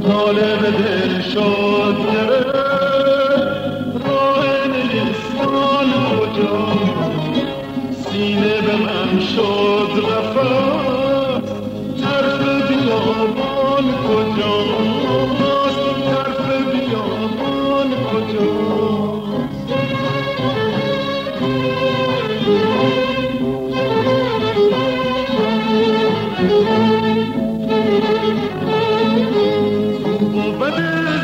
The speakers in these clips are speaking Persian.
طالب دل شد گره راه نیستان کجا، سینه به من شد قفس طرف بیابان کجاست، طرف بیابان کجاست. خوبت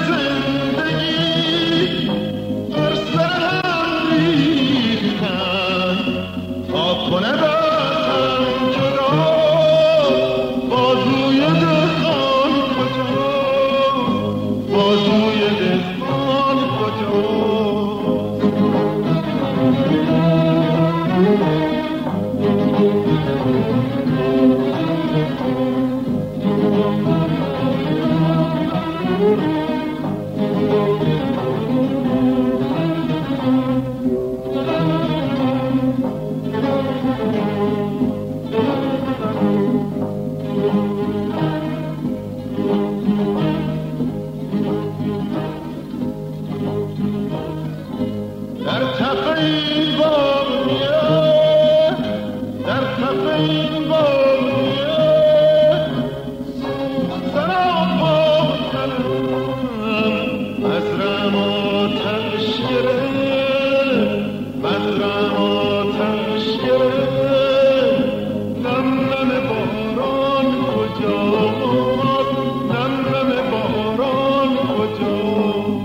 زندگی بر سرم ریختن تا کنه برم جدا، بازوی دهان کجا، بازوی دهان کجا. در تپه این بامیه، در تپه این بامیه سراپا کنم، مزرم آتش گرفت، مزرم آتش گرفت. نم نم باران کجاست، نم نم باران کجاست.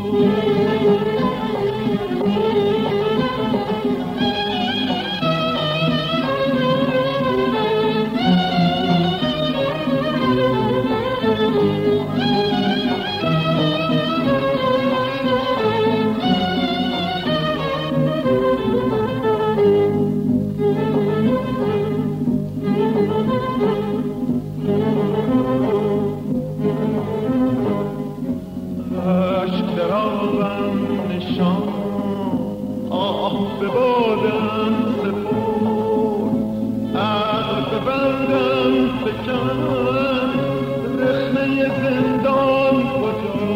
عشق درازم نشان، آه به بادم سپرد، عقل به بندم فکن، رخنه زندان کجا.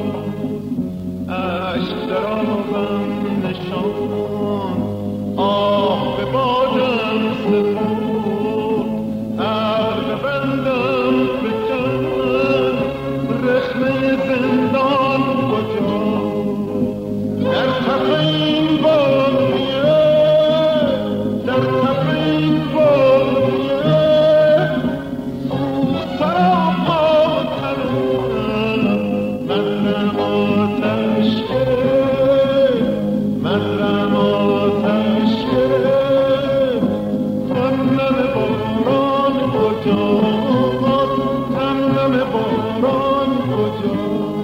عشق درازم نشان، آه به بادم سپرد، عقل به بندم فکن، رخنه زندان کجا. در تپه این بامیه، در تپه این بامیه سراپا کنم، مزرم آتش گرفت، مزرم آتش گرفت. نم نم باران کجاست، نم نم باران کجاست.